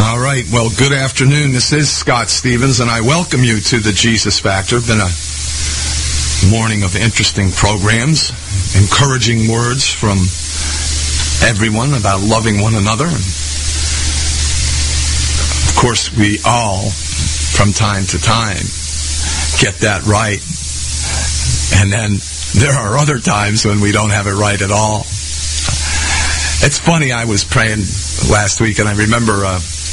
All right, well, good afternoon. This is Scott Stevens, and I welcome you to the Jesus Factor. Been a morning of interesting programs, encouraging words from everyone about loving one another. And of course, we all, from time to time, get that right. And then there are other times when we don't have it right at all. It's funny, I was praying last week, and I remember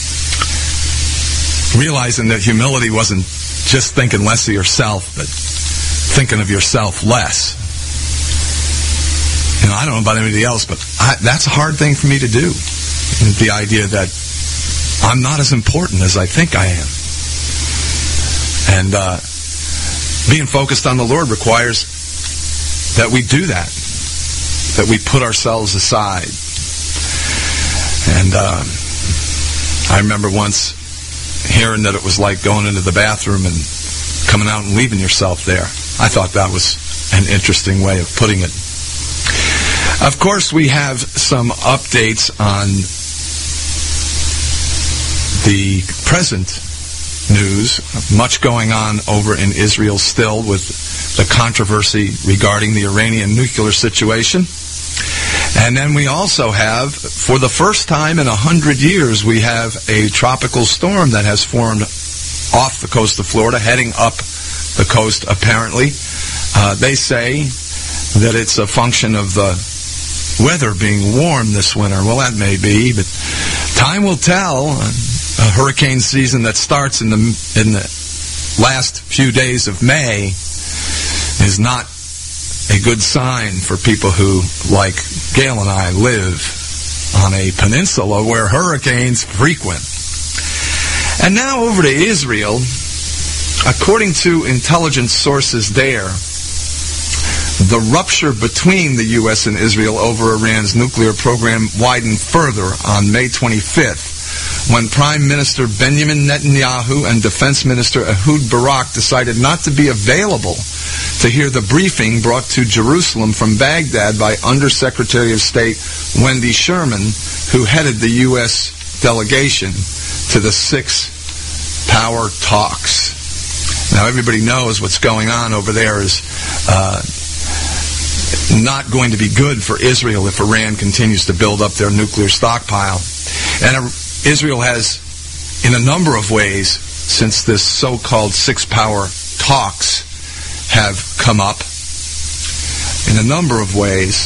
realizing that humility wasn't just thinking less of yourself, but thinking of yourself less. You know, I don't know about anybody else, but that's a hard thing for me to do. The idea that I'm not as important as I think I am. And being focused on the Lord requires that we do that we put ourselves aside. And I remember once hearing that it was like going into the bathroom and coming out and leaving yourself there. I thought that was an interesting way of putting it. Of course, we have some updates on the present news. Much going on over in Israel still with the controversy regarding the Iranian nuclear situation. And then we also have, for the first time in 100 years, we have a tropical storm that has formed off the coast of Florida, heading up the coast, apparently. They say that it's a function of the weather being warm this winter. Well, that may be, but time will tell. A hurricane season that starts in the last few days of May is not a good sign for people who, like Gail and I, live on a peninsula where hurricanes frequent. And now over to Israel. According to intelligence sources there, the rupture between the U.S. and Israel over Iran's nuclear program widened further on May 25th, when Prime Minister Benjamin Netanyahu and Defense Minister Ehud Barak decided not to be available to hear the briefing brought to Jerusalem from Baghdad by Undersecretary of State Wendy Sherman, who headed the U.S. delegation to the six-power talks. Now, everybody knows what's going on over there is not going to be good for Israel if Iran continues to build up their nuclear stockpile. And Israel has, in a number of ways, since this so-called six-power talks have come up, in a number of ways,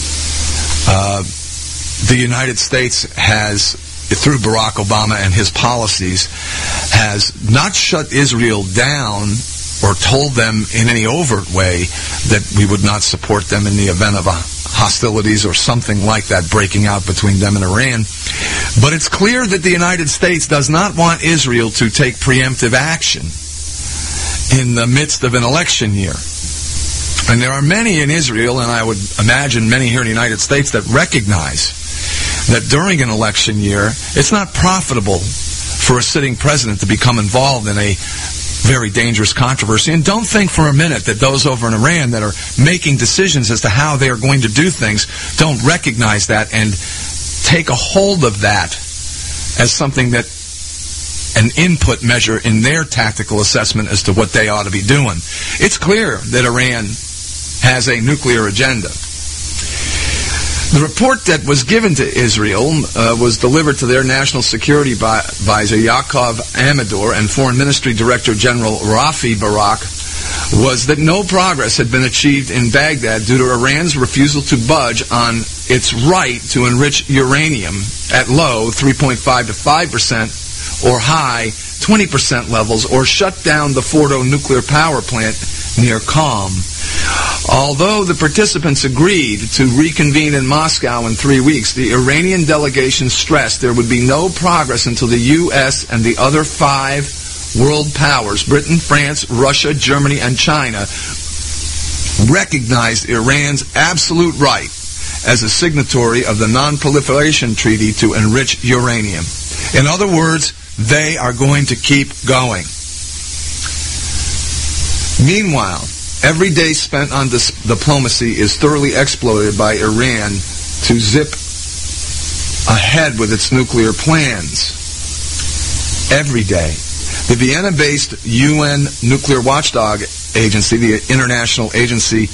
the United States has, through Barack Obama and his policies, has not shut Israel down or told them in any overt way that we would not support them in the event of hostilities or something like that breaking out between them and Iran. But it's clear that the United States does not want Israel to take preemptive action in the midst of an election year. And there are many in Israel, and I would imagine many here in the United States, that recognize that during an election year, it's not profitable for a sitting president to become involved in a very dangerous controversy. And don't think for a minute that those over in Iran that are making decisions as to how they are going to do things don't recognize that and take a hold of that as something that an input measure in their tactical assessment as to what they ought to be doing. It's clear that Iran has a nuclear agenda. The report that was given to Israel was delivered to their National Security Advisor Yaakov Amador and Foreign Ministry Director General Rafi Barak was that no progress had been achieved in Baghdad due to Iran's refusal to budge on its right to enrich uranium at low 3.5 to 5% or high 20% levels, or shut down the Fordo nuclear power plant near Qom. Although the participants agreed to reconvene in Moscow in 3 weeks, the Iranian delegation stressed there would be no progress until the U.S. and the other 5 world powers, Britain, France, Russia, Germany, and China, recognized Iran's absolute right as a signatory of the Non-Proliferation Treaty to enrich uranium. In other words, they are going to keep going. Meanwhile, every day spent on diplomacy is thoroughly exploited by Iran to zip ahead with its nuclear plans. every day. The Vienna-based UN nuclear watchdog agency, the International Agency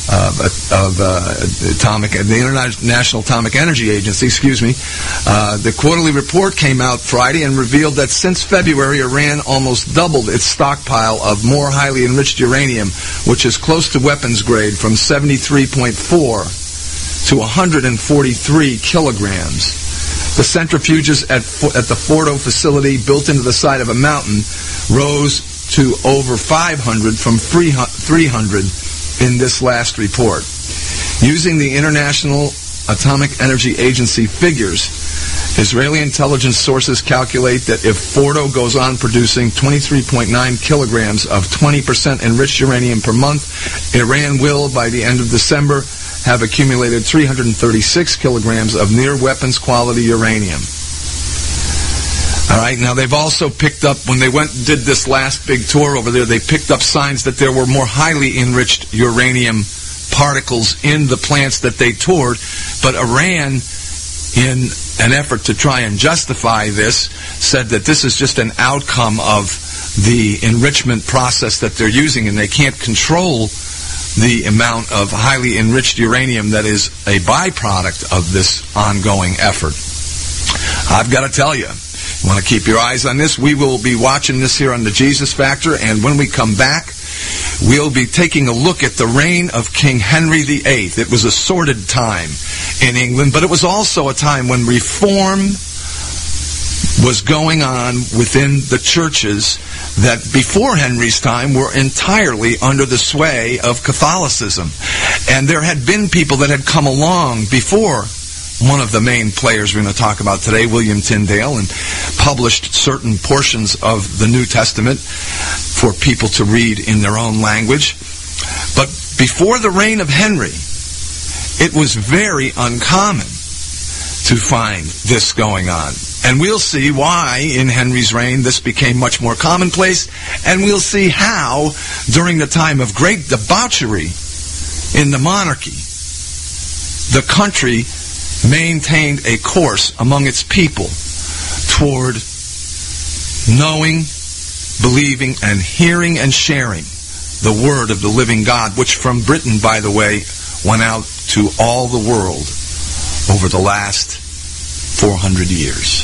the International Atomic Energy Agency, the quarterly report came out Friday and revealed that since February, Iran almost doubled its stockpile of more highly enriched uranium, which is close to weapons grade, from 73.4 to 143 kilograms. The centrifuges at the Fordo facility, built into the side of a mountain, rose to over 500 from 300 in this last report. Using the International Atomic Energy Agency figures, Israeli intelligence sources calculate that if Fordo goes on producing 23.9 kilograms of 20% enriched uranium per month, Iran will, by the end of December, have accumulated 336 kilograms of near-weapons quality uranium. All right, now they've also picked up, when they went and did this last big tour over there, they picked up signs that there were more highly enriched uranium particles in the plants that they toured. But Iran, in an effort to try and justify this, said that this is just an outcome of the enrichment process that they're using, and they can't control the amount of highly enriched uranium that is a byproduct of this ongoing effort. I've got to tell you, you want to keep your eyes on this. We will be watching this here on the Jesus Factor, and when we come back, we'll be taking a look at the reign of King Henry VIII. It was a sordid time in England, but it was also a time when reform was going on within the churches that before Henry's time were entirely under the sway of Catholicism. And there had been people that had come along before one of the main players we're going to talk about today, William Tyndale, and published certain portions of the New Testament for people to read in their own language. But before the reign of Henry, it was very uncommon to find this going on. And we'll see why in Henry's reign this became much more commonplace, and we'll see how during the time of great debauchery in the monarchy, the country maintained a course among its people toward knowing, believing, and hearing and sharing the word of the living God, which from Britain, by the way, went out to all the world over the last 400 years.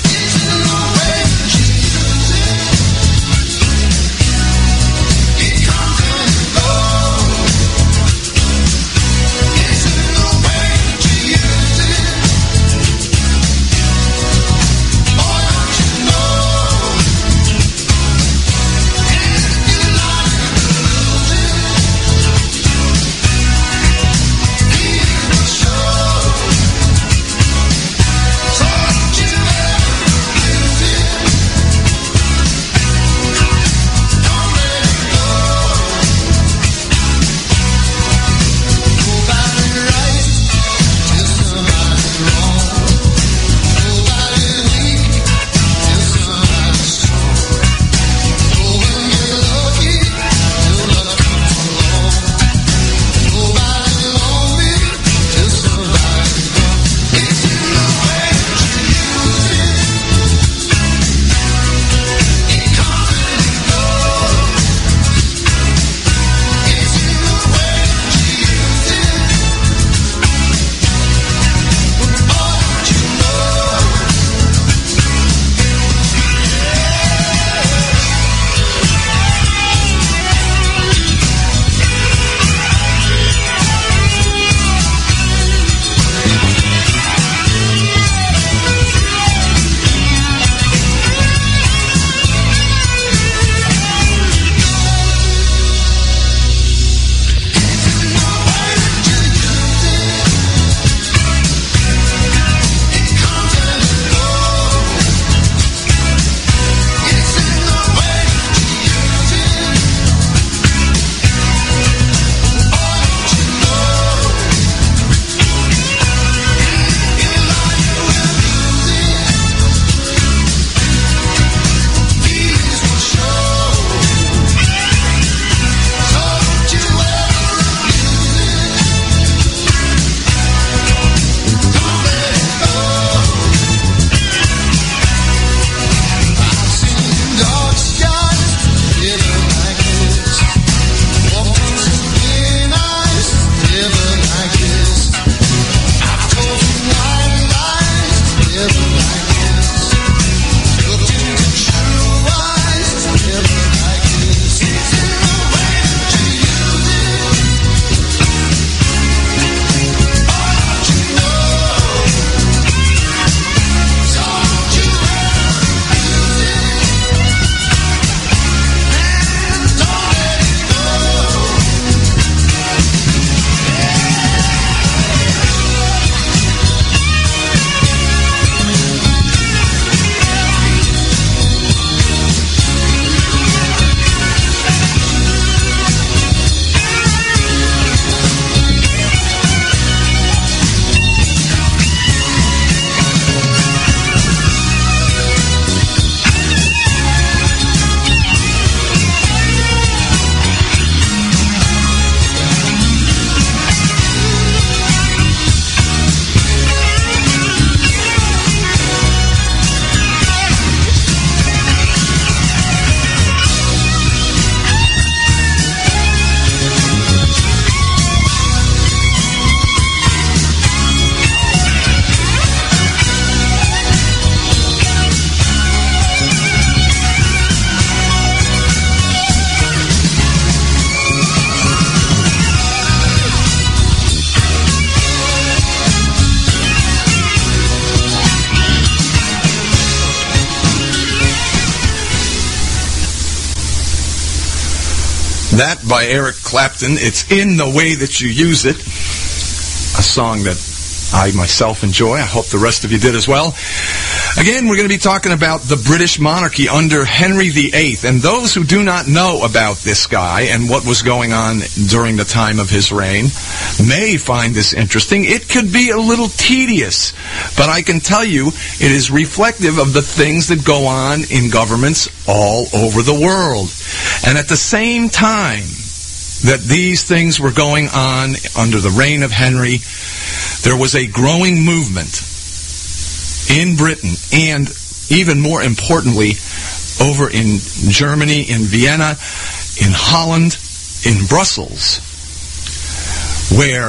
That by Eric Clapton. It's In the Way That You Use It, a song that I myself enjoy. I hope the rest of you did as well. Again, we're going to be talking about the British monarchy under Henry VIII. And those who do not know about this guy and what was going on during the time of his reign may find this interesting. It could be a little tedious, but I can tell you it is reflective of the things that go on in governments all over the world. And at the same time that these things were going on under the reign of Henry, there was a growing movement in Britain, and even more importantly, over in Germany, in Vienna, in Holland, in Brussels, where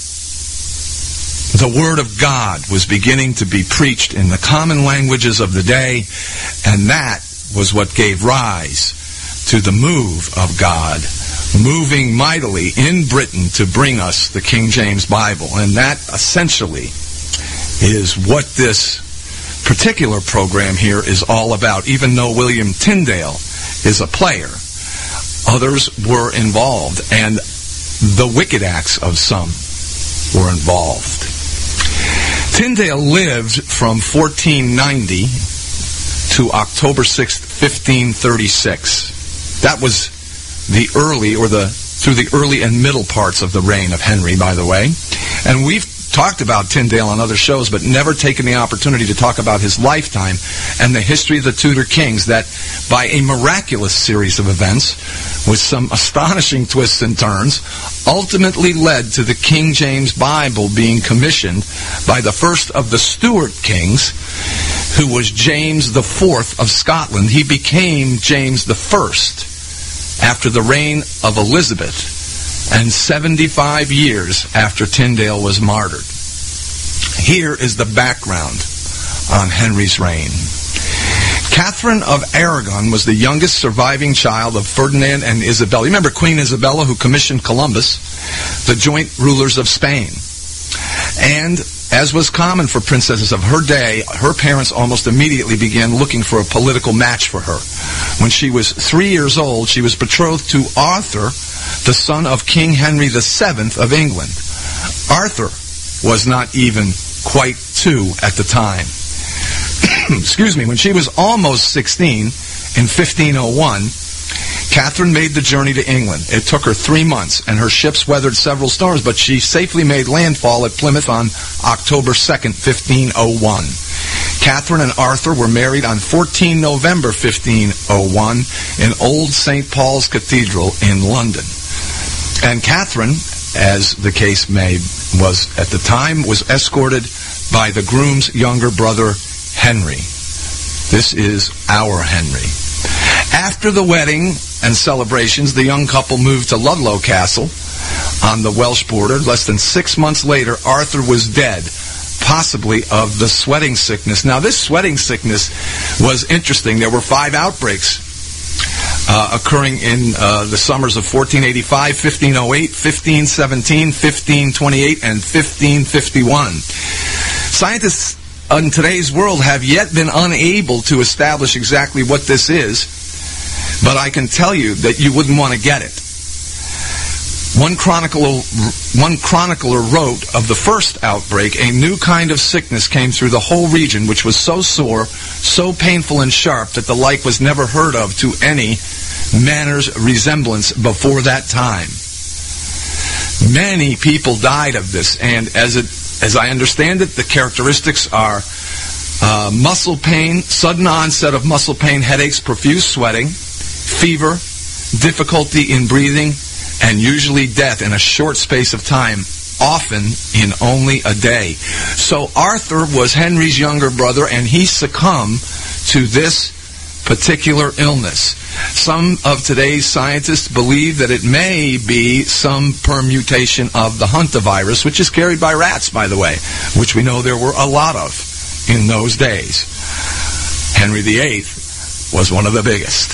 the Word of God was beginning to be preached in the common languages of the day, and that was what gave rise to the move of God, moving mightily in Britain to bring us the King James Bible. And that essentially is what this particular program here is all about. Even though William Tyndale is a player, others were involved, and the wicked acts of some were involved. Tyndale lived from 1490 to October 6th, 1536. That was through the early and middle parts of the reign of Henry, by the way. And we've talked about Tyndale on other shows, but never taken the opportunity to talk about his lifetime and the history of the Tudor kings that, by a miraculous series of events, with some astonishing twists and turns, ultimately led to the King James Bible being commissioned by the first of the Stuart kings, who was James IV of Scotland. He became James I after the reign of Elizabeth, and 75 years after Tyndale was martyred. Here is the background on Henry's reign. Catherine of Aragon was the youngest surviving child of Ferdinand and Isabella. You remember Queen Isabella, who commissioned Columbus, the joint rulers of Spain. And as was common for princesses of her day, her parents almost immediately began looking for a political match for her. When she was 3 years old, she was betrothed to Arthur, the son of King Henry VII of England. Arthur was not even quite 2 at the time. Excuse me. When she was almost 16, in 1501, Catherine made the journey to England. It took her 3 months, and her ships weathered several storms, but she safely made landfall at Plymouth on October 2nd, 1501. Catherine and Arthur were married on 14 November 1501 in Old St. Paul's Cathedral in London. And Catherine, as the case was at the time, was escorted by the groom's younger brother, Henry. This is our Henry. After the wedding and celebrations, the young couple moved to Ludlow Castle on the Welsh border. Less than 6 months later, Arthur was dead, possibly of the sweating sickness. Now, this sweating sickness was interesting. There were 5 outbreaks occurring in the summers of 1485, 1508, 1517, 1528, and 1551. Scientists in today's world have yet been unable to establish exactly what this is, but I can tell you that you wouldn't want to get it. One chronicler wrote of the first outbreak, a new kind of sickness came through the whole region, which was so sore, so painful and sharp, that the like was never heard of to any manner's resemblance before that time. Many people died of this, and as I understand it, the characteristics are muscle pain, sudden onset of muscle pain, headaches, profuse sweating, fever, difficulty in breathing, and usually death in a short space of time, often in only a day. So Arthur was Henry's younger brother, and he succumbed to this particular illness. Some of today's scientists believe that it may be some permutation of the hantavirus, which is carried by rats, by the way, which we know there were a lot of in those days. Henry VIII was one of the biggest.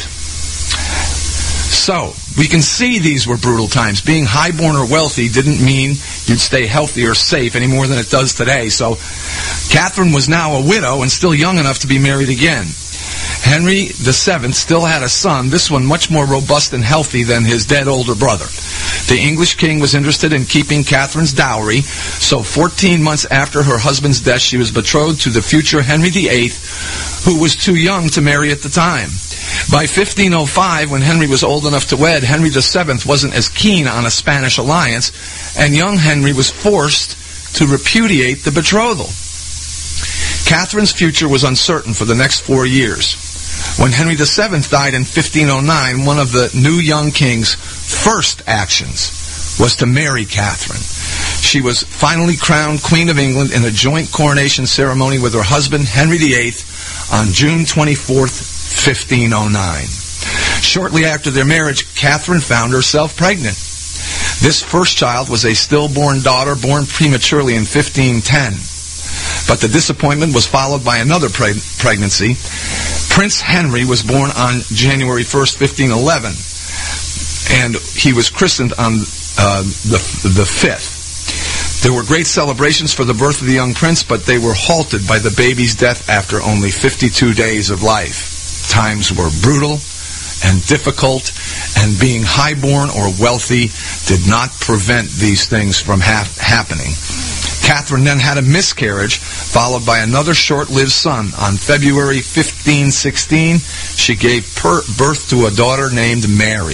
So, we can see these were brutal times. Being highborn or wealthy didn't mean you'd stay healthy or safe any more than it does today. So, Catherine was now a widow and still young enough to be married again. Henry VII still had a son, this one much more robust and healthy than his dead older brother. The English king was interested in keeping Catherine's dowry, so 14 months after her husband's death, she was betrothed to the future Henry VIII, who was too young to marry at the time. By 1505, when Henry was old enough to wed, Henry VII wasn't as keen on a Spanish alliance, and young Henry was forced to repudiate the betrothal. Catherine's future was uncertain for the next 4 years. When Henry VII died in 1509, one of the new young king's first actions was to marry Catherine. She was finally crowned Queen of England in a joint coronation ceremony with her husband, Henry VIII, on June 24th, 1509. Shortly after their marriage, Catherine found herself pregnant. This first child was a stillborn daughter born prematurely in 1510. But the disappointment was followed by another pregnancy. Prince Henry was born on January 1st, 1511, and he was christened on the 5th. There were great celebrations for the birth of the young prince, but they were halted by the baby's death after only 52 days of life. Times were brutal and difficult, and being highborn or wealthy did not prevent these things from happening. Catherine then had a miscarriage, followed by another short-lived son. On February 1516, she gave birth to a daughter named Mary.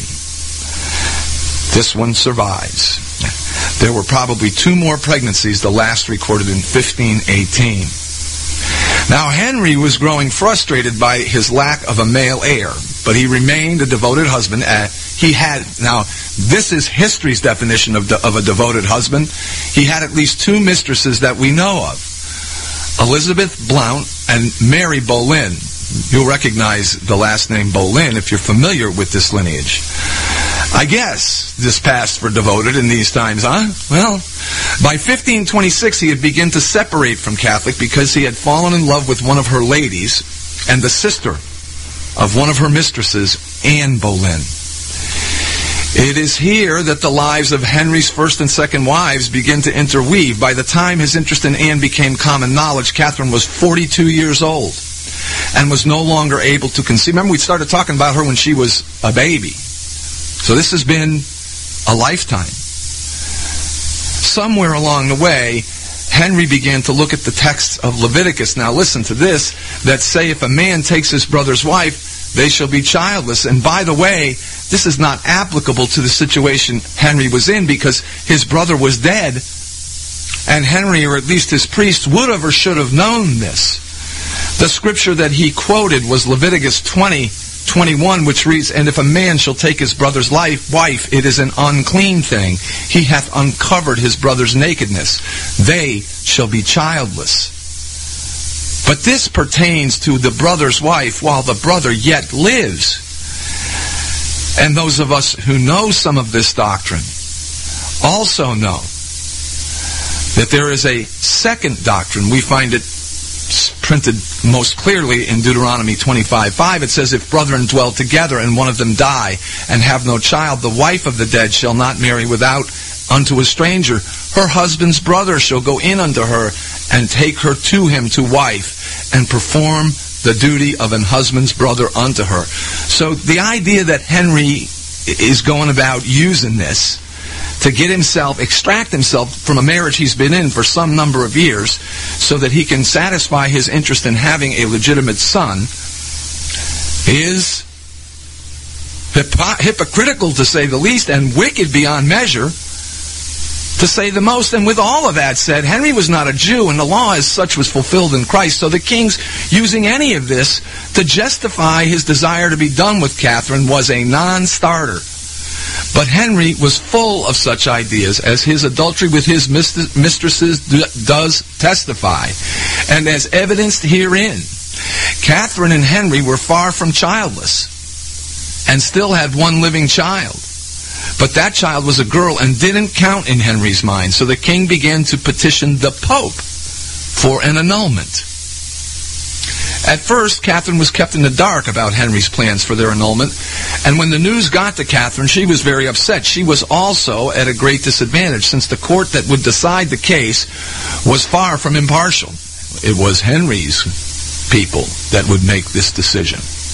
This one survives. There were probably 2 more pregnancies, the last recorded in 1518. Now, Henry was growing frustrated by his lack of a male heir, but he remained a devoted husband. Now, this is history's definition of a devoted husband. He had at least 2 mistresses that we know of, Elizabeth Blount and Mary Boleyn. You'll recognize the last name Boleyn if you're familiar with this lineage. I guess this passed for devoted in these times, huh? Well, by 1526 he had begun to separate from Catholic because he had fallen in love with one of her ladies and the sister of one of her mistresses, Anne Boleyn. It is here that the lives of Henry's first and second wives begin to interweave. By the time his interest in Anne became common knowledge, Catherine was 42 years old and was no longer able to conceive. Remember, we started talking about her when she was a baby. So this has been a lifetime. Somewhere along the way, Henry began to look at the texts of Leviticus. Now listen to this, that say if a man takes his brother's wife, they shall be childless. And by the way, this is not applicable to the situation Henry was in because his brother was dead, and Henry, or at least his priest, would have or should have known this. The scripture that he quoted was Leviticus 20:21, which reads, "And if a man shall take his brother's wife, it is an unclean thing. He hath uncovered his brother's nakedness. They shall be childless." But this pertains to the brother's wife while the brother yet lives. And those of us who know some of this doctrine also know that there is a second doctrine. We find it printed most clearly in Deuteronomy 25:5. It says, "If brethren dwell together and one of them die and have no child, the wife of the dead shall not marry without unto a stranger. Her husband's brother shall go in unto her and take her to him to wife and perform the duty of an husband's brother unto her." So the idea that Henry is going about using this to get himself, extract himself from a marriage he's been in for some number of years so that he can satisfy his interest in having a legitimate son is hypocritical to say the least, and wicked beyond measure to say the most. And with all of that said, Henry was not a Jew, and the law as such was fulfilled in Christ, so the king's using any of this to justify his desire to be done with Catherine was a non-starter. But Henry was full of such ideas, as his adultery with his mistresses does testify. And as evidenced herein, Catherine and Henry were far from childless and still had one living child. But that child was a girl and didn't count in Henry's mind. So the king began to petition the Pope for an annulment. At first, Catherine was kept in the dark about Henry's plans for their annulment, and when the news got to Catherine, she was very upset. She was also at a great disadvantage, since the court that would decide the case was far from impartial. It was Henry's people that would make this decision.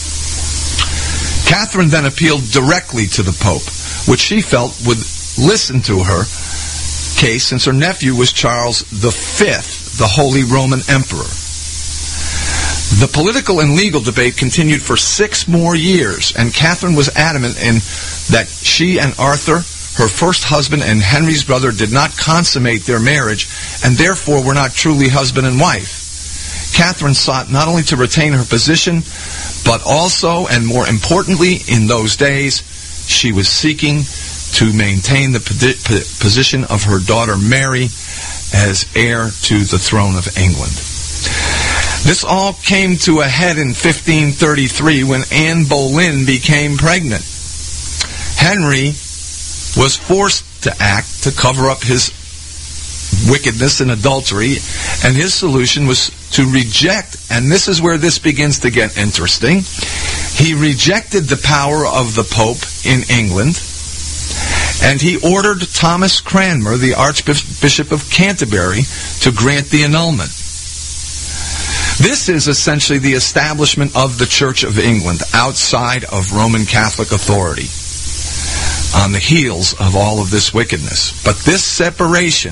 Catherine then appealed directly to the Pope, which she felt would listen to her case since her nephew was Charles V, the Holy Roman Emperor. The political and legal debate continued for 6 more years, and Catherine was adamant in that she and Arthur, her first husband and Henry's brother, did not consummate their marriage and therefore were not truly husband and wife. Catherine sought not only to retain her position, but also, and more importantly, in those days, she was seeking to maintain the position of her daughter Mary as heir to the throne of England. This all came to a head in 1533 when Anne Boleyn became pregnant. Henry was forced to act to cover up his wickedness and adultery, and his solution was to reject, and this is where this begins to get interesting, he rejected the power of the Pope in England, and he ordered Thomas Cranmer, the Archbishop of Canterbury, to grant the annulment. This is essentially the establishment of the Church of England outside of Roman Catholic authority on the heels of all of this wickedness. But this separation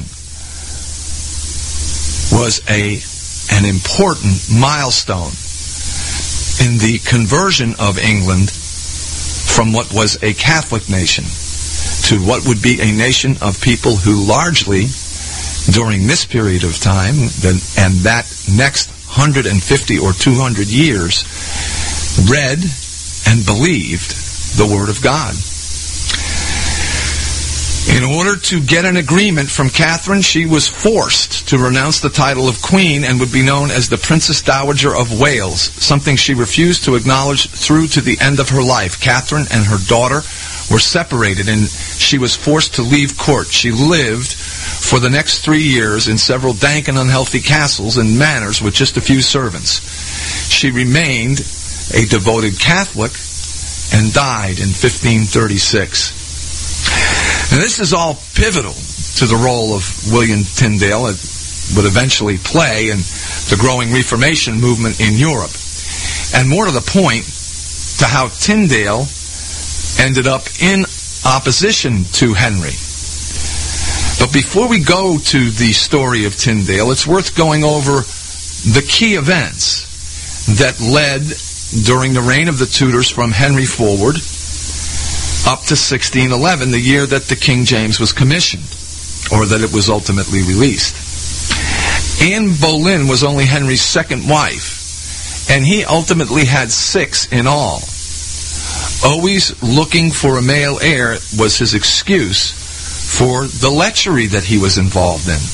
was an important milestone in the conversion of England from what was a Catholic nation to what would be a nation of people who largely, during this period of time, and that next 150 or 200 years, read and believed the Word of God. In order to get an agreement from Catherine, she was forced to renounce the title of Queen and would be known as the Princess Dowager of Wales, something she refused to acknowledge through to the end of her life. Catherine and her daughter were separated, and she was forced to leave court. She lived for the next 3 years in several dank and unhealthy castles and manors with just a few servants. She remained a devoted Catholic and died in 1536. Now, this is all pivotal to the role of William Tyndale it would eventually play in the growing Reformation movement in Europe. And more to the point, to how Tyndale ended up in opposition to Henry. But before we go to the story of Tyndale, it's worth going over the key events that led during the reign of the Tudors from Henry forward up to 1611, the year that the King James was commissioned, or that it was ultimately released. Anne Boleyn was only Henry's second wife, and he ultimately had 6 in all. Always looking for a male heir was his excuse for the lechery that he was involved in.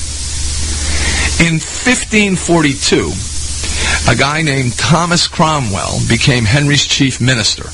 In 1542, a guy named Thomas Cromwell became Henry's chief minister.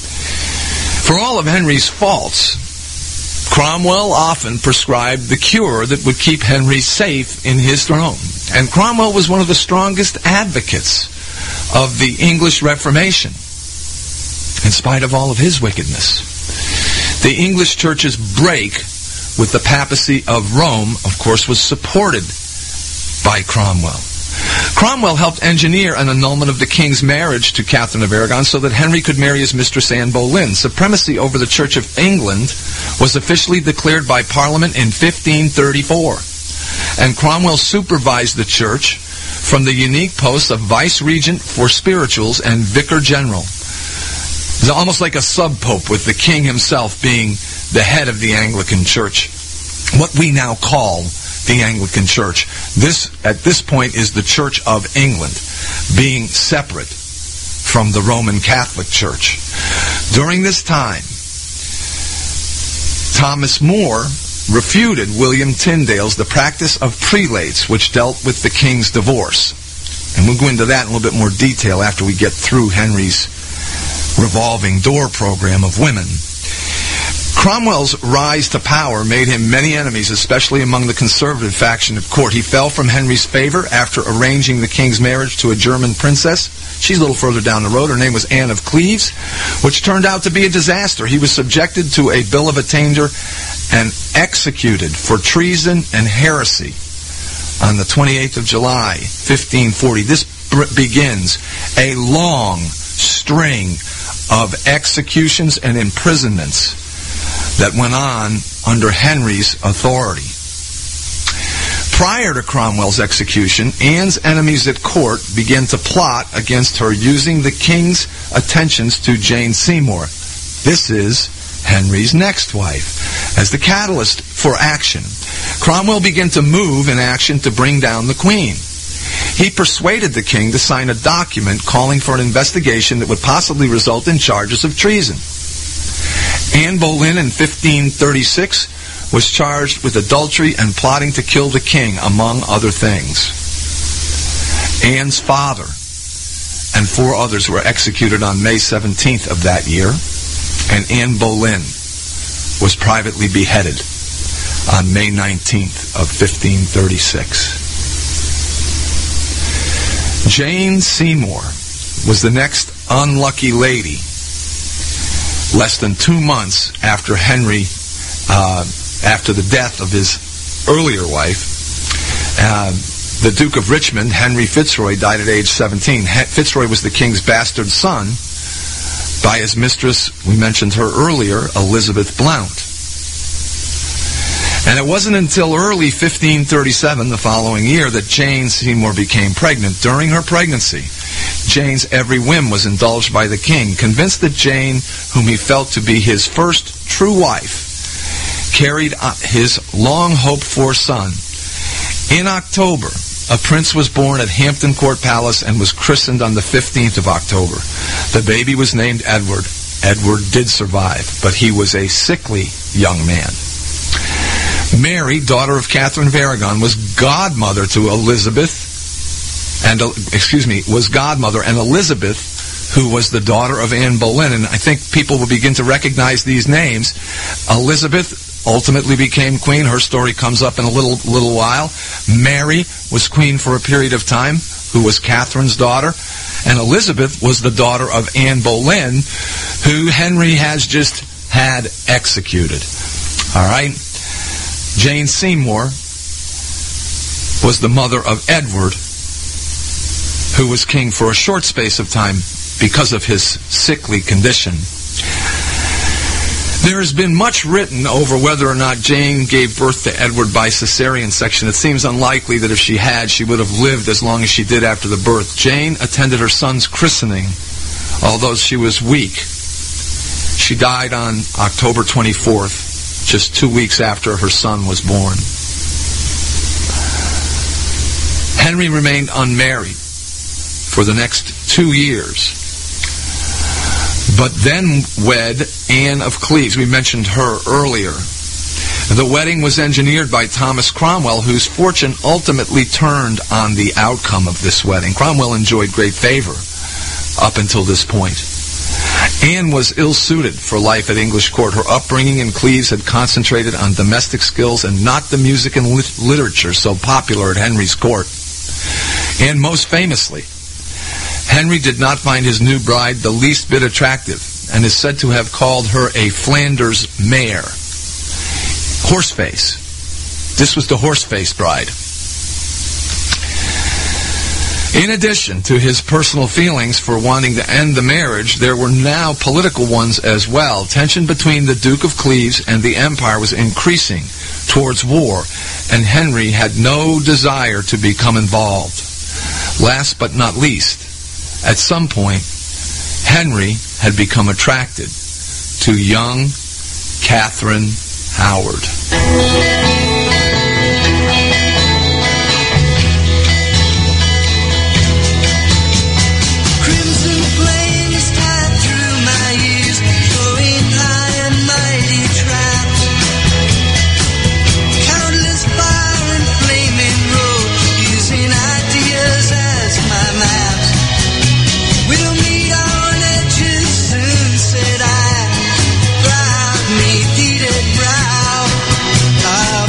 For all of Henry's faults, Cromwell often prescribed the cure that would keep Henry safe in his throne. And Cromwell was one of the strongest advocates of the English Reformation, in spite of all of his wickedness. The English church's break with the papacy of Rome, of course, was supported by Cromwell. Cromwell helped engineer an annulment of the king's marriage to Catherine of Aragon so that Henry could marry his mistress Anne Boleyn. Supremacy over the Church of England was officially declared by Parliament in 1534, and Cromwell supervised the church from the unique posts of vice-regent for spirituals and vicar general. It's almost like a sub-pope, with the king himself being the head of the Anglican Church, what we now call the Anglican Church. This, at this point, is the Church of England, being separate from the Roman Catholic Church. During this time, Thomas More refuted William Tyndale's The Practice of Prelates, which dealt with the king's divorce. And we'll go into that in a little bit more detail after we get through Henry's revolving door program of women. Cromwell's rise to power made him many enemies, especially among the conservative faction at court. He fell from Henry's favor after arranging the king's marriage to a German princess. She's a little further down the road. Her name was Anne of Cleves, which turned out to be a disaster. He was subjected to a bill of attainder and executed for treason and heresy on the 28th of July, 1540. This begins a long string of executions and imprisonments that went on under Henry's authority. Prior to Cromwell's execution, Anne's enemies at court began to plot against her using the king's attentions to Jane Seymour. This is Henry's next wife, as the catalyst for action. Cromwell began to move in action to bring down the Queen. He persuaded the king to sign a document calling for an investigation that would possibly result in charges of treason. Anne Boleyn in 1536 was charged with adultery and plotting to kill the king, among other things. Anne's father and 4 others were executed on May 17th of that year, and Anne Boleyn was privately beheaded on May 19th of 1536. Jane Seymour was the next unlucky lady less than 2 months after Henry, after the death of his earlier wife. The Duke of Richmond, Henry Fitzroy, died at age 17. Fitzroy was the king's bastard son by his mistress, we mentioned her earlier, Elizabeth Blount. And it wasn't until early 1537, the following year, that Jane Seymour became pregnant. During her pregnancy, Jane's every whim was indulged by the king, convinced that Jane, whom he felt to be his first true wife, carried his long-hoped-for son. In October, a prince was born at Hampton Court Palace and was christened on the 15th of October. The baby was named Edward. Edward did survive, but he was a sickly young man. Mary, daughter of Catherine of Aragon, was godmother to Elizabeth, and Elizabeth, who was the daughter of Anne Boleyn. And I think people will begin to recognize these names. Elizabeth ultimately became queen. Her story comes up in a little while. Mary was queen for a period of time, who was Catherine's daughter. And Elizabeth was the daughter of Anne Boleyn, who Henry has just had executed. All right? Jane Seymour was the mother of Edward, who was king for a short space of time because of his sickly condition. There has been much written over whether or not Jane gave birth to Edward by cesarean section. It seems unlikely that if she had, she would have lived as long as she did after the birth. Jane attended her son's christening, although she was weak. She died on October 24th, just 2 weeks after her son was born. Henry remained unmarried for the next 2 years, but then wed Anne of Cleves. We mentioned her earlier. The wedding was engineered by Thomas Cromwell, whose fortune ultimately turned on the outcome of this wedding. Cromwell enjoyed great favor up until this point. Anne was ill-suited for life at English court. Her upbringing in Cleves had concentrated on domestic skills and not the music and literature so popular at Henry's court. And most famously, Henry did not find his new bride the least bit attractive, and is said to have called her a Flanders mare. Horseface. This was the horseface bride. In addition to his personal feelings for wanting to end the marriage, there were now political ones as well. Tension between the Duke of Cleves and the Empire was increasing towards war, and Henry had no desire to become involved. Last but not least, at some point, Henry had become attracted to young Catherine Howard. Brow,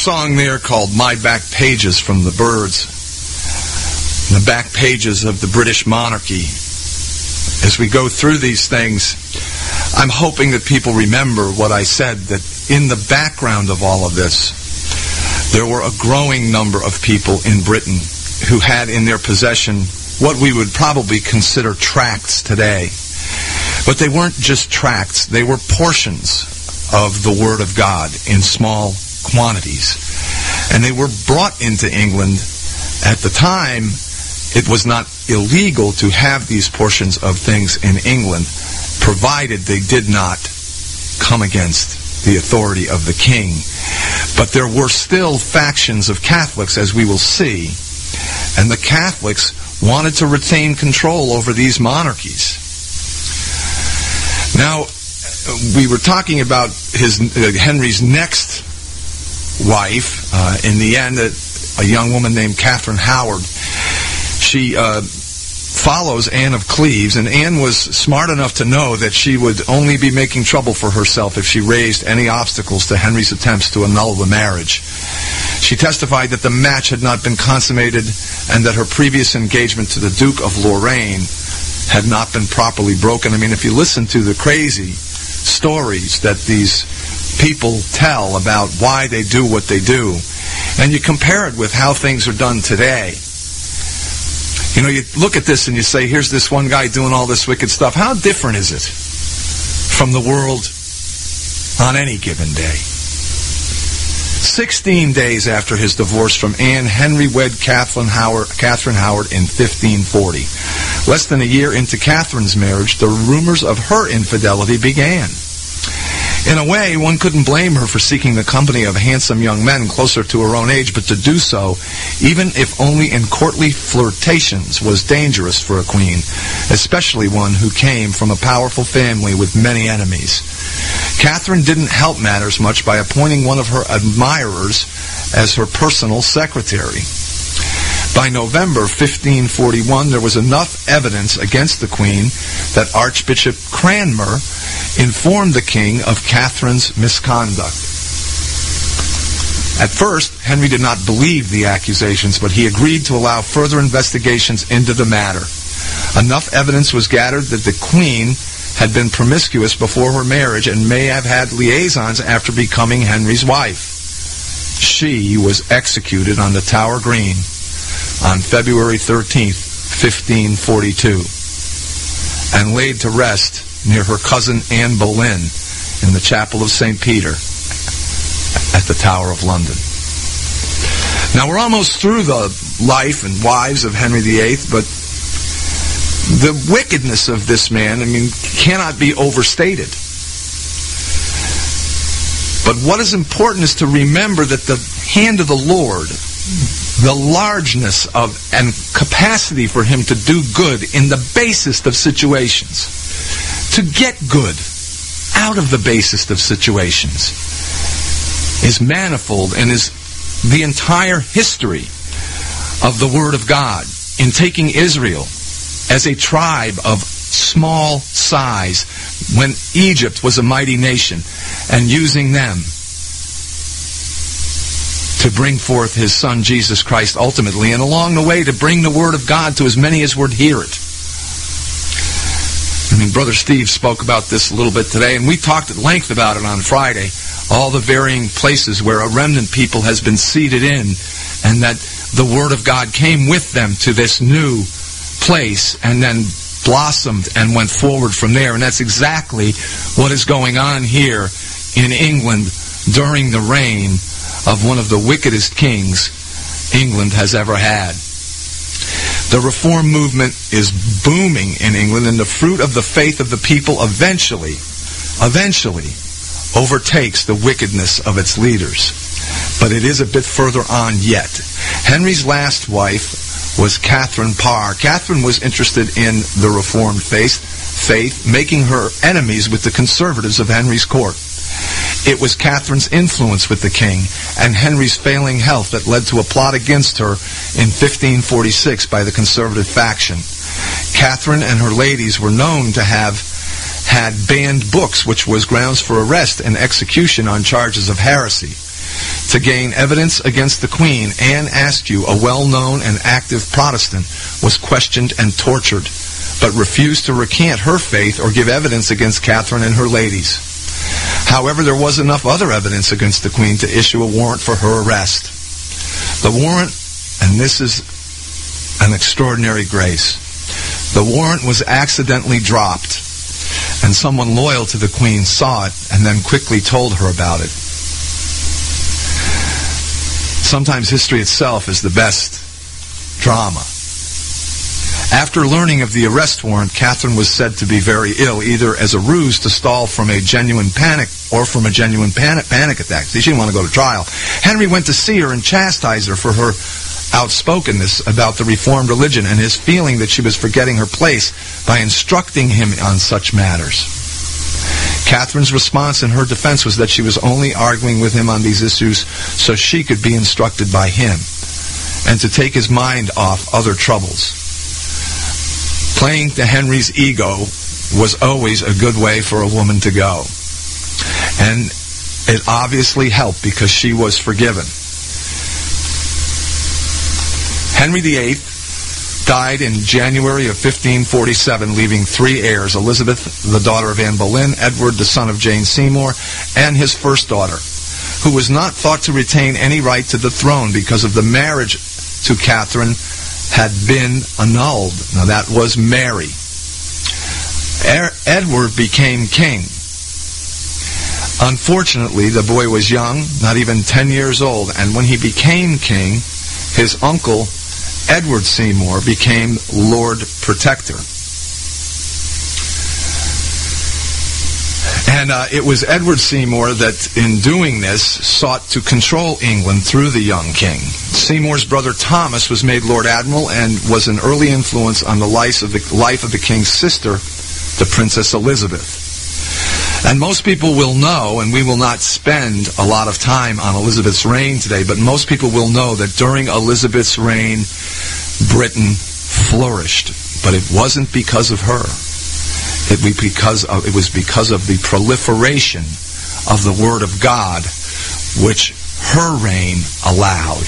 song there called My Back Pages from the Byrds, the back pages of the British monarchy. As we go through these things, I'm hoping that people remember what I said, that in the background of all of this, there were a growing number of people in Britain who had in their possession what we would probably consider tracts today. But they weren't just tracts, they were portions of the Word of God in small quantities. And they were brought into England. At the time, it was not illegal to have these portions of things in England, provided they did not come against the authority of the king. But there were still factions of Catholics, as we will see, and the Catholics wanted to retain control over these monarchies. Now, we were talking about Henry's next wife. In the end, a young woman named Catherine Howard. She follows Anne of Cleves, and Anne was smart enough to know that she would only be making trouble for herself if she raised any obstacles to Henry's attempts to annul the marriage. She testified that the match had not been consummated and that her previous engagement to the Duke of Lorraine had not been properly broken. I mean, if you listen to the crazy stories that these people tell about why they do what they do, and you compare it with how things are done today, you know, you look at this and you say, here's this one guy doing all this wicked stuff. How different is it from the world on any given day? 16 days after his divorce from Anne, Henry wed Catherine Howard in 1540. Less than a year into Catherine's marriage, the rumors of her infidelity began. In a way, one couldn't blame her for seeking the company of handsome young men closer to her own age, but to do so, even if only in courtly flirtations, was dangerous for a queen, especially one who came from a powerful family with many enemies. Catherine didn't help matters much by appointing one of her admirers as her personal secretary. By November 1541, there was enough evidence against the queen that Archbishop Cranmer informed the king of Catherine's misconduct. At first, Henry did not believe the accusations, but he agreed to allow further investigations into the matter. Enough evidence was gathered that the queen had been promiscuous before her marriage and may have had liaisons after becoming Henry's wife. She was executed on the Tower Green on February 13th, 1542, and laid to rest near her cousin Anne Boleyn in the chapel of St. Peter at the Tower of London. Now, we're almost through the life and wives of Henry VIII, but the wickedness of this man, cannot be overstated. But what is important is to remember that the hand of the Lord, the largeness of and capacity for him to do good in the basest of situations, to get good out of the basest of situations, is manifold and is the entire history of the Word of God in taking Israel as a tribe of small size when Egypt was a mighty nation and using them to bring forth his Son Jesus Christ ultimately, and along the way to bring the Word of God to as many as would hear it. Brother Steve spoke about this a little bit today, and we talked at length about it on Friday, all the varying places where a remnant people has been seated in, and that the Word of God came with them to this new place and then blossomed and went forward from there. And that's exactly what is going on here in England during the reign of one of the wickedest kings England has ever had. The Reform movement is booming in England, and the fruit of the faith of the people eventually overtakes the wickedness of its leaders. But it is a bit further on yet. Henry's last wife was Catherine Parr. Catherine was interested in the Reformed faith, making her enemies with the conservatives of Henry's court. It was Catherine's influence with the king and Henry's failing health that led to a plot against her in 1546 by the conservative faction. Catherine and her ladies were known to have had banned books, which was grounds for arrest and execution on charges of heresy. To gain evidence against the Queen, Anne Askew, a well-known and active Protestant, was questioned and tortured, but refused to recant her faith or give evidence against Catherine and her ladies. However, there was enough other evidence against the Queen to issue a warrant for her arrest. The warrant, and this is an extraordinary grace, the warrant was accidentally dropped, and someone loyal to the Queen saw it and then quickly told her about it. Sometimes history itself is the best drama. After learning of the arrest warrant, Catherine was said to be very ill, either as a ruse to stall from a genuine panic or from a genuine panic attack. See, she didn't want to go to trial. Henry went to see her and chastised her for her outspokenness about the Reformed religion and his feeling that she was forgetting her place by instructing him on such matters. Catherine's response in her defense was that she was only arguing with him on these issues so she could be instructed by him and to take his mind off other troubles. Playing to Henry's ego was always a good way for a woman to go. And it obviously helped because she was forgiven. Henry VIII died in January of 1547, leaving three heirs: Elizabeth, the daughter of Anne Boleyn; Edward, the son of Jane Seymour; and his first daughter, who was not thought to retain any right to the throne because of the marriage to Catherine had been annulled. Now that was Mary. Edward became king. Unfortunately, the boy was young, not even 10 years old, and when he became king, his uncle, Edward Seymour, became Lord Protector. And it was Edward Seymour that, in doing this, sought to control England through the young king. Seymour's brother Thomas was made Lord Admiral and was an early influence on the life of the king's sister, the Princess Elizabeth. And most people will know, and we will not spend a lot of time on Elizabeth's reign today, but most people will know that during Elizabeth's reign, Britain flourished. But it wasn't because of her. It was because of the proliferation of the Word of God, which her reign allowed.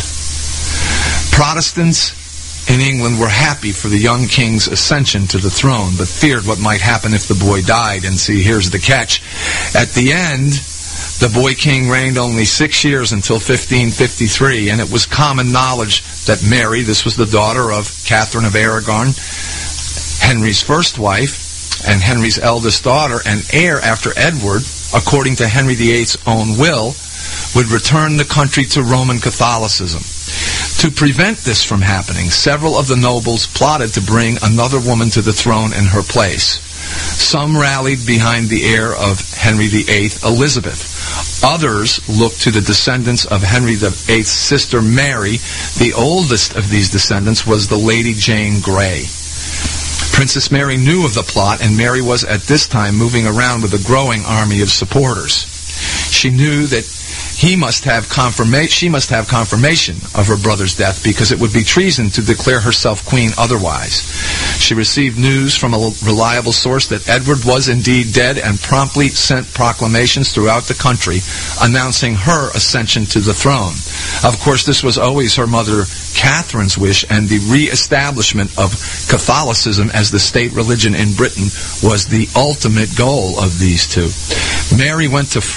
Protestants in England were happy for the young king's ascension to the throne, but feared what might happen if the boy died. And see, here's the catch. At the end, the boy king reigned only 6 years until 1553, and it was common knowledge that Mary, this was the daughter of Catherine of Aragon, Henry's first wife, and Henry's eldest daughter, and heir after Edward, according to Henry VIII's own will, would return the country to Roman Catholicism. To prevent this from happening, several of the nobles plotted to bring another woman to the throne in her place. Some rallied behind the heir of Henry VIII, Elizabeth. Others looked to the descendants of Henry VIII's sister Mary. The oldest of these descendants was the Lady Jane Grey. Princess Mary knew of the plot, and Mary was at this time moving around with a growing army of supporters. She knew that she must have confirmation of her brother's death, because it would be treason to declare herself queen otherwise. She received news from a reliable source that Edward was indeed dead, and promptly sent proclamations throughout the country announcing her ascension to the throne. Of course, this was always her mother Catherine's wish, and the re-establishment of Catholicism as the state religion in Britain was the ultimate goal of these two. Mary went to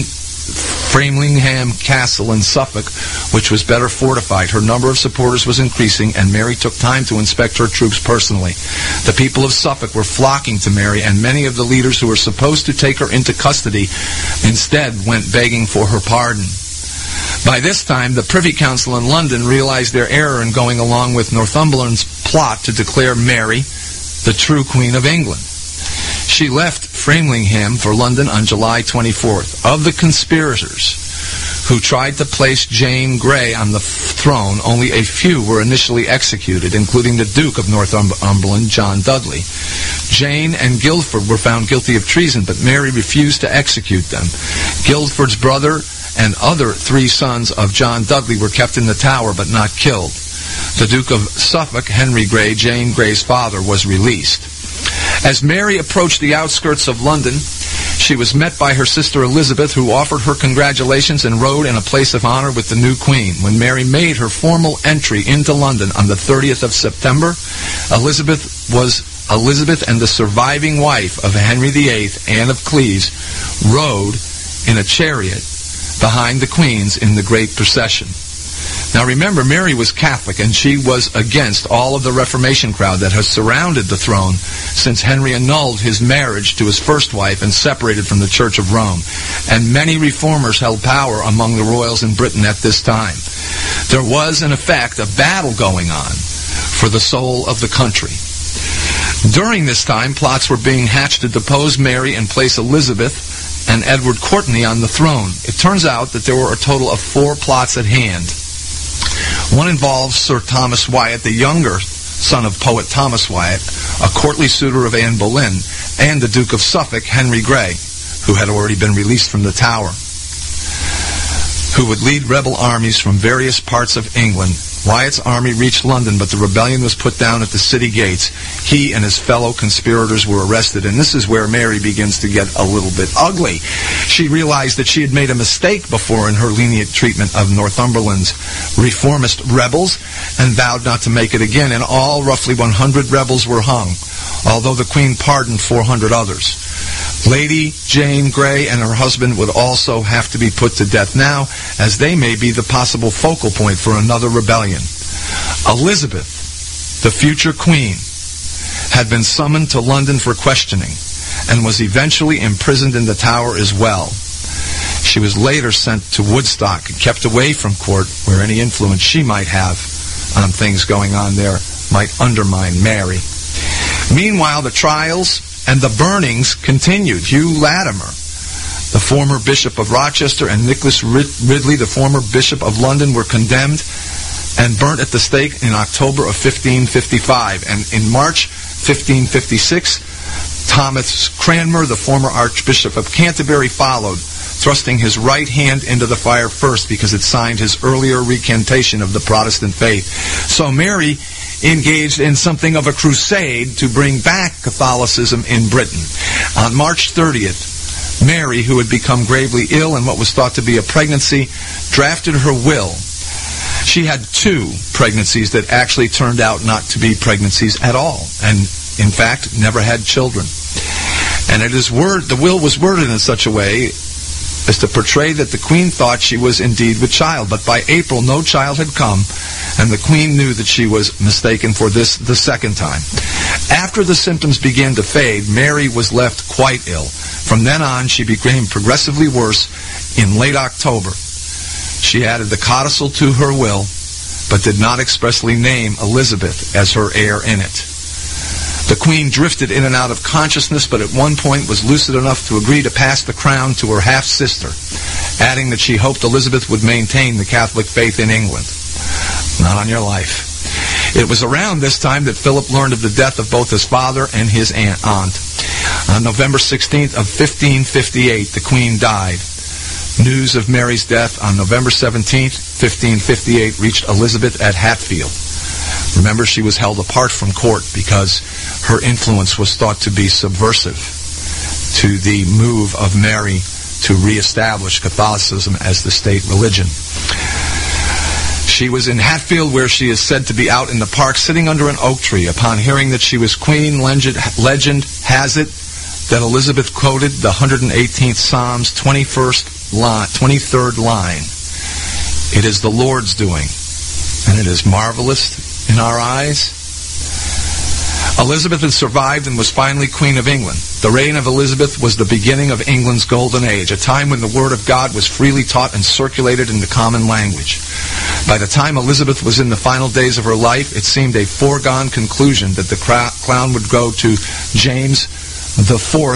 Framlingham Castle in Suffolk, which was better fortified. Her number of supporters was increasing, and Mary took time to inspect her troops personally. The people of Suffolk were flocking to Mary, and many of the leaders who were supposed to take her into custody instead went begging for her pardon. By this time, the Privy Council in London realized their error in going along with Northumberland's plot to declare Mary the true Queen of England. She left Framlingham for London on July 24th. Of the conspirators who tried to place Jane Grey on the throne, only a few were initially executed, including the Duke of Northumberland, John Dudley. Jane and Guildford were found guilty of treason, but Mary refused to execute them. Guildford's brother and other 3 sons of John Dudley were kept in the Tower but not killed. The Duke of Suffolk, Henry Grey, Jane Grey's father, was released. As Mary approached the outskirts of London, She was met by her sister Elizabeth, who offered her congratulations and rode in a place of honor with the new queen. When Mary made her formal entry into London on the 30th of September, Elizabeth and the surviving wife of Henry VIII, Anne of Cleves, rode in a chariot behind the queens in the great procession. Now remember, Mary was Catholic, and she was against all of the Reformation crowd that has surrounded the throne since Henry annulled his marriage to his first wife and separated from the Church of Rome. And many reformers held power among the royals in Britain at this time. There was, in effect, a battle going on for the soul of the country. During this time, plots were being hatched to depose Mary and place Elizabeth and Edward Courtenay on the throne. It turns out that there were a total of 4 plots at hand. One involves Sir Thomas Wyatt, the younger son of poet Thomas Wyatt, a courtly suitor of Anne Boleyn, and the Duke of Suffolk, Henry Grey, who had already been released from the Tower, who would lead rebel armies from various parts of England. Wyatt's army reached London, but the rebellion was put down at the city gates. He and his fellow conspirators were arrested, and this is where Mary begins to get a little bit ugly. She realized that she had made a mistake before in her lenient treatment of Northumberland's reformist rebels, and vowed not to make it again. In all, roughly 100 rebels were hung, although the Queen pardoned 400 others. Lady Jane Grey and her husband would also have to be put to death now, as they may be the possible focal point for another rebellion. Elizabeth, the future queen, had been summoned to London for questioning and was eventually imprisoned in the Tower as well. She was later sent to Woodstock and kept away from court, where any influence she might have on things going on there might undermine Mary. Meanwhile, the trials and the burnings continued. Hugh Latimer, the former Bishop of Rochester, and Nicholas Ridley, the former Bishop of London, were condemned and burnt at the stake in October of 1555. And in March 1556, Thomas Cranmer, the former Archbishop of Canterbury, followed, thrusting his right hand into the fire first because it signed his earlier recantation of the Protestant faith. So Mary engaged in something of a crusade to bring back Catholicism in Britain. On March 30th, Mary, who had become gravely ill in what was thought to be a pregnancy, drafted her will. She had 2 pregnancies that actually turned out not to be pregnancies at all, and in fact never had children. And the will was worded in such a way as to portray that the Queen thought she was indeed with child, but by April no child had come, and the Queen knew that she was mistaken for this the second time. After the symptoms began to fade, Mary was left quite ill. From then on, she became progressively worse. In late October, she added the codicil to her will, but did not expressly name Elizabeth as her heir in it. The Queen drifted in and out of consciousness, but at one point was lucid enough to agree to pass the crown to her half-sister, adding that she hoped Elizabeth would maintain the Catholic faith in England. Not on your life. It was around this time that Philip learned of the death of both his father and his aunt. On November 16th of 1558, the Queen died. News of Mary's death on November 17th, 1558, reached Elizabeth at Hatfield. Remember, she was held apart from court because her influence was thought to be subversive to the move of Mary to reestablish Catholicism as the state religion. She was in Hatfield, where she is said to be out in the park sitting under an oak tree. Upon hearing that she was queen, legend has it that Elizabeth quoted the 118th Psalm's 23rd line. It is the Lord's doing, and it is marvelous in our eyes. Elizabeth had survived and was finally Queen of England. The reign of Elizabeth was the beginning of England's golden age, a time when the Word of God was freely taught and circulated in the common language. By the time Elizabeth was in the final days of her life, it seemed a foregone conclusion that the crown would go to James VI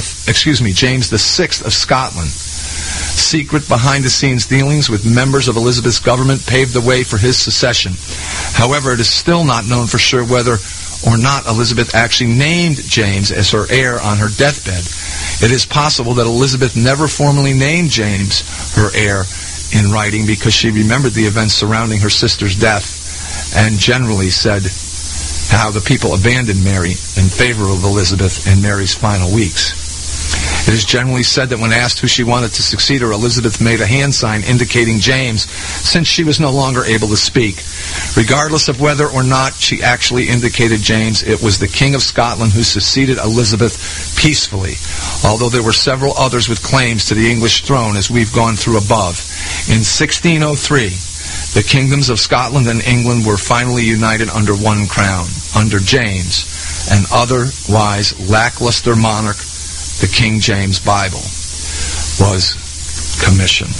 of Scotland. Secret behind-the-scenes dealings with members of Elizabeth's government paved the way for his succession. However, it is still not known for sure whether or not Elizabeth actually named James as her heir on her deathbed. It is possible that Elizabeth never formally named James her heir in writing because she remembered the events surrounding her sister's death and generally said how the people abandoned Mary in favor of Elizabeth in Mary's final weeks. It is generally said that when asked who she wanted to succeed her, Elizabeth made a hand sign indicating James, since she was no longer able to speak. Regardless of whether or not she actually indicated James, it was the King of Scotland who succeeded Elizabeth peacefully, although there were several others with claims to the English throne, as we've gone through above. In 1603, the kingdoms of Scotland and England were finally united under one crown, under James, an otherwise lackluster monarch. The King James Bible was commissioned.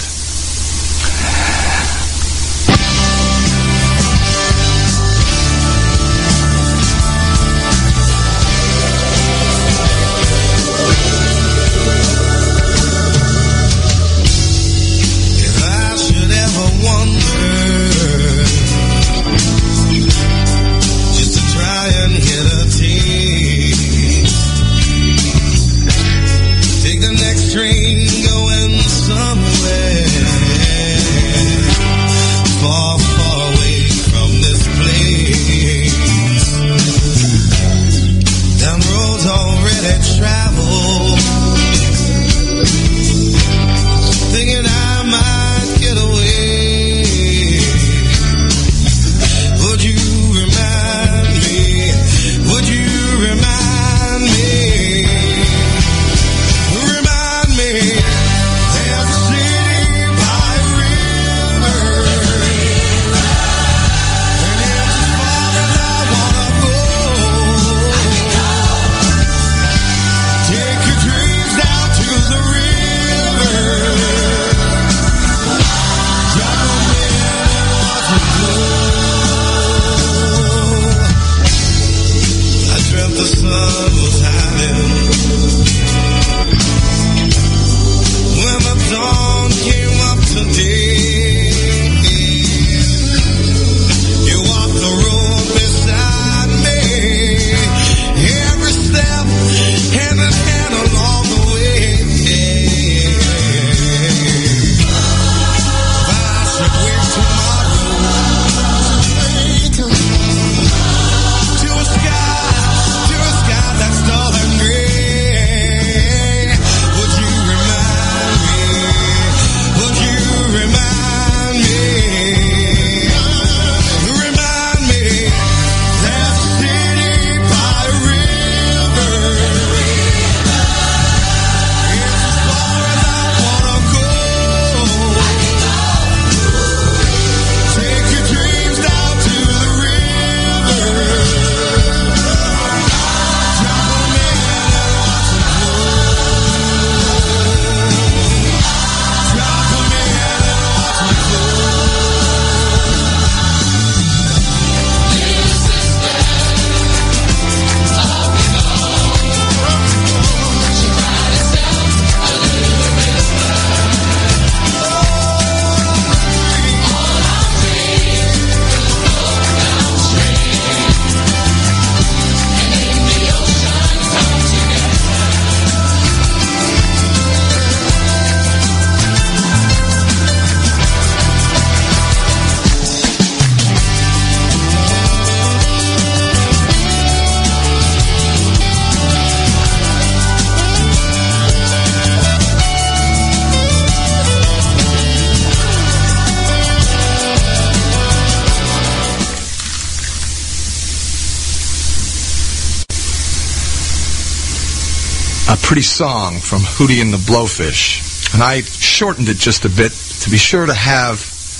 Pretty song from Hootie and the Blowfish, and I shortened it just a bit to be sure to have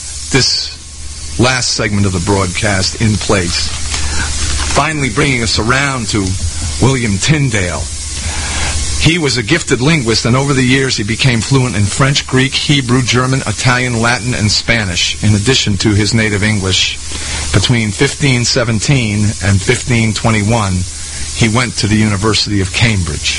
this last segment of the broadcast in place, finally bringing us around to William Tyndale. He was a gifted linguist, and over the years he became fluent in French, Greek, Hebrew, German, Italian, Latin, and Spanish, in addition to his native English. Between 1517 and 1521, he went to the University of Cambridge.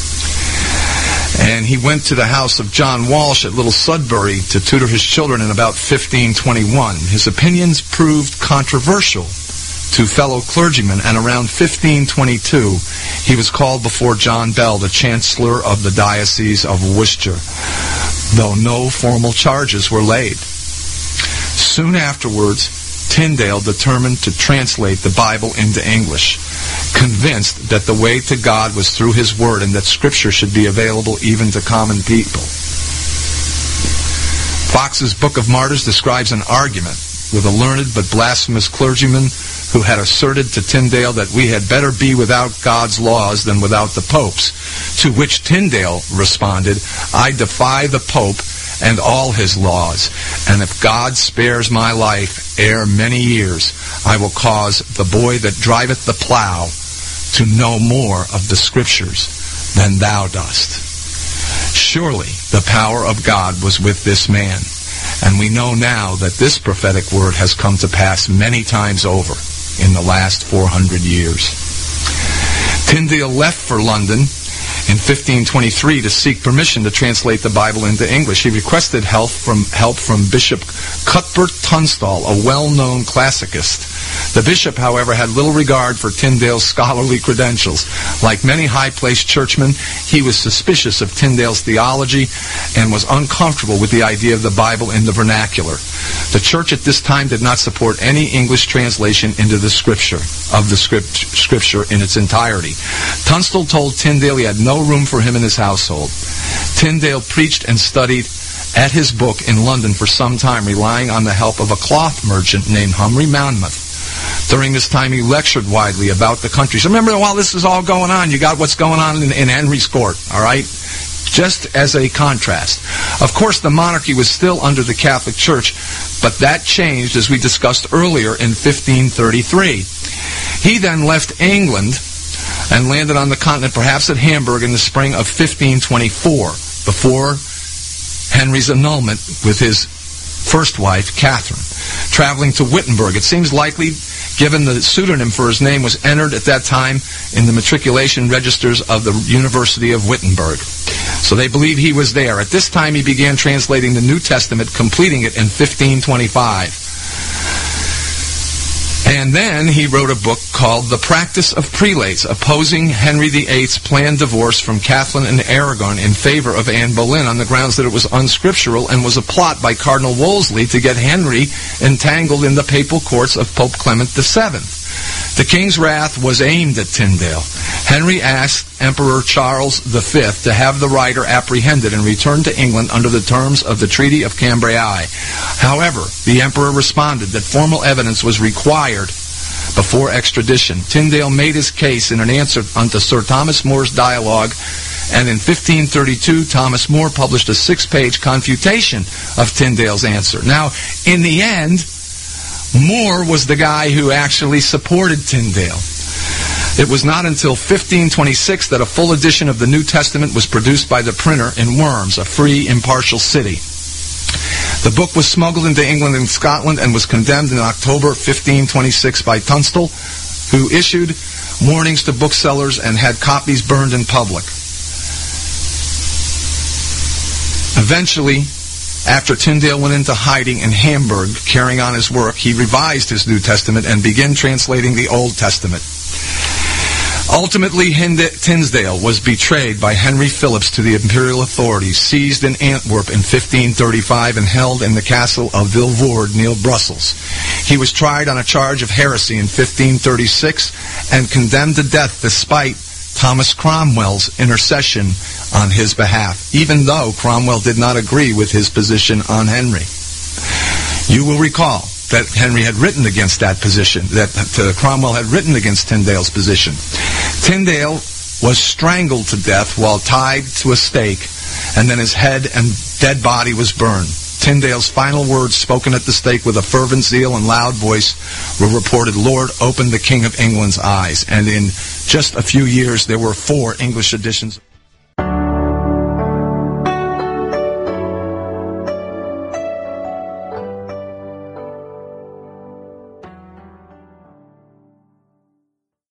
And he went to the house of John Walsh at Little Sudbury to tutor his children in about 1521. His opinions proved controversial to fellow clergymen, and around 1522 he was called before John Bell, the Chancellor of the Diocese of Worcester, though no formal charges were laid. Soon afterwards, Tyndale determined to translate the Bible into English, convinced that the way to God was through His Word and that Scripture should be available even to common people. Fox's Book of Martyrs describes an argument with a learned but blasphemous clergyman who had asserted to Tyndale that we had better be without God's laws than without the Pope's, to which Tyndale responded, "I defy the Pope and all his laws, and if God spares my life ere many years, I will cause the boy that driveth the plough to know more of the Scriptures than thou dost." Surely the power of God was with this man, and we know now that this prophetic word has come to pass many times over in the last 400 years. Tyndale left for London in 1523 to seek permission to translate the Bible into English. He requested help from Bishop Cuthbert Tunstall, a well-known classicist. The bishop, however, had little regard for Tyndale's scholarly credentials. Like many high-placed churchmen, he was suspicious of Tyndale's theology and was uncomfortable with the idea of the Bible in the vernacular. The church at this time did not support any English translation into the Scripture in its entirety. Tunstall told Tyndale he had no room for him in his household. Tyndale preached and studied at his book in London for some time, relying on the help of a cloth merchant named Humry Monmouth. During this time, he lectured widely about the country. So remember, while this is all going on, you got what's going on in Henry's court, all right? Just as a contrast. Of course, the monarchy was still under the Catholic Church, but that changed, as we discussed earlier, in 1533. He then left England and landed on the continent, perhaps at Hamburg, in the spring of 1524, before Henry's annulment with his first wife, Catherine. Traveling to Wittenberg, it seems likely, given the pseudonym for his name was entered at that time in the matriculation registers of the University of Wittenberg. So they believe he was there. At this time, he began translating the New Testament, completing it in 1525. And then he wrote a book called The Practice of Prelates, opposing Henry VIII's planned divorce from Catherine and Aragon in favor of Anne Boleyn on the grounds that it was unscriptural and was a plot by Cardinal Wolsey to get Henry entangled in the papal courts of Pope Clement VII. The king's wrath was aimed at Tyndale. Henry asked Emperor Charles V to have the writer apprehended and returned to England under the terms of the Treaty of Cambrai. However, the emperor responded that formal evidence was required before extradition. Tyndale made his case in an answer unto Sir Thomas More's dialogue, and in 1532, Thomas More published a 6-page confutation of Tyndale's answer. Now, in the end, More was the guy who actually supported Tyndale. It was not until 1526 that a full edition of the New Testament was produced by the printer in Worms, a free, impartial city. The book was smuggled into England and Scotland and was condemned in October 1526 by Tunstall, who issued warnings to booksellers and had copies burned in public. Eventually, after Tyndale went into hiding in Hamburg, carrying on his work, he revised his New Testament and began translating the Old Testament. Ultimately, Tyndale was betrayed by Henry Philips to the imperial authorities, seized in Antwerp in 1535 and held in the castle of Vilvoorde near Brussels. He was tried on a charge of heresy in 1536 and condemned to death despite Thomas Cromwell's intercession on his behalf, even though Cromwell did not agree with his position on Henry. You will recall that Henry had written against that position, that Cromwell had written against Tyndale's position. Tyndale was strangled to death while tied to a stake, and then his head and dead body was burned. Tyndale's final words, spoken at the stake with a fervent zeal and loud voice, were reported, "Lord, open the King of England's eyes." And in just a few years, there were 4 English editions.